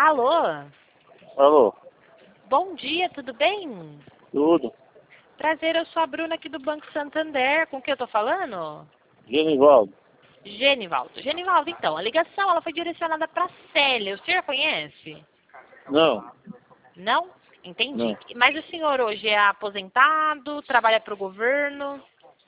Alô? Alô, Bom dia, tudo bem? tudo? Prazer, eu sou a Bruna aqui do Banco Santander. Com quem eu tô falando? Genivaldo? Genivaldo. Genivaldo, então, a ligação ela foi direcionada para Célia. O senhor conhece? Não, Não? Entendi. não. Mas o senhor hoje é aposentado, trabalha para o governo?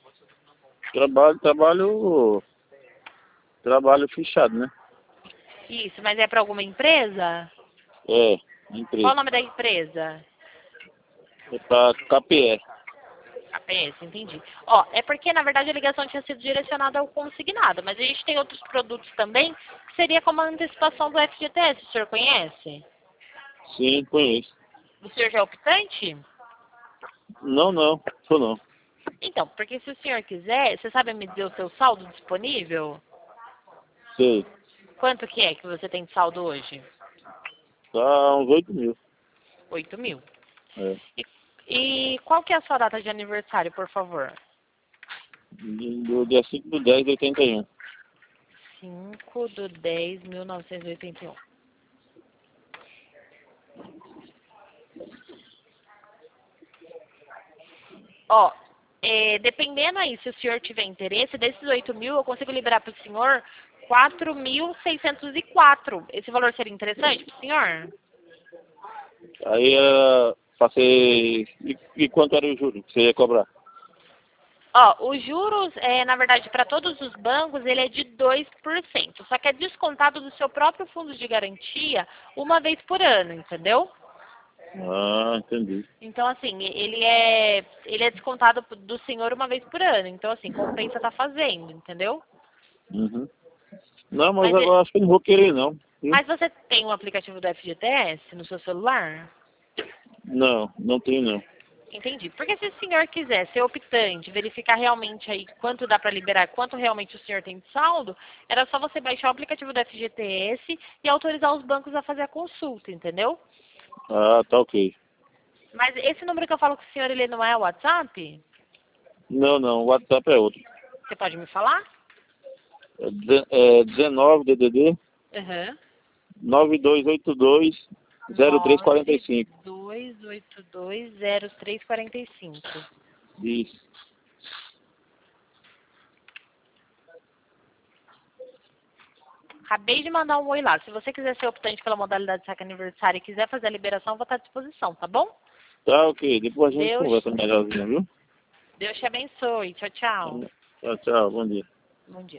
Trabalho fechado, né? Isso, mas é para alguma empresa? É, Qual o empresa. nome da empresa? É pra KPE. APS, entendi. Ó, é porque na verdade a ligação tinha sido direcionada ao consignado, mas a gente tem outros produtos também, que seria como a antecipação do FGTS, o senhor conhece? Sim, conheço. O senhor já é optante? Não, sou não. Então, porque se o senhor quiser, você sabe me dizer o seu saldo disponível? Sei. Quanto que é que você tem de saldo hoje? Tá uns 8.000. 8.000. É. E, e qual que é a sua data de aniversário, por favor? Do dia 5/10/81. 5/10/1981. Ó, dependendo aí, se o senhor tiver interesse, desses 8.000, eu consigo liberar para o senhor 4.604. Esse valor seria interessante para o senhor? Aí passei. E quanto era o juro que você ia cobrar? Ó, os juros, na verdade, para todos os bancos, ele é de 2%. Só que é descontado do seu próprio fundo de garantia uma vez por ano, entendeu? Ah, entendi. Então, assim, ele é descontado do senhor uma vez por ano. Então, assim, compensa estar fazendo, entendeu? Uhum. Não, mas Mas, agora acho que eu não vou querer não. Viu? mas você tem o aplicativo do FGTS no seu celular? Não tenho não. Entendi. Porque se o senhor quiser ser optante, verificar realmente aí quanto dá para liberar, quanto realmente o senhor tem de saldo, era só você baixar o aplicativo do FGTS e autorizar os bancos a fazer a consulta, entendeu? Ah, tá ok. Mas esse número que eu falo com o senhor, ele não é o WhatsApp? Não, o WhatsApp é outro. Você pode me falar? É 19 DDD Aham. 9282 0345. 92820345. Isso. Acabei de mandar um oi lá. Se você quiser ser optante pela modalidade de saque aniversário e quiser fazer a liberação, vou estar à disposição, tá bom? Tá ok. Depois a gente Deus, conversa melhorzinho, viu? Deus te abençoe. Tchau, tchau. Tchau, bom dia. Bom dia.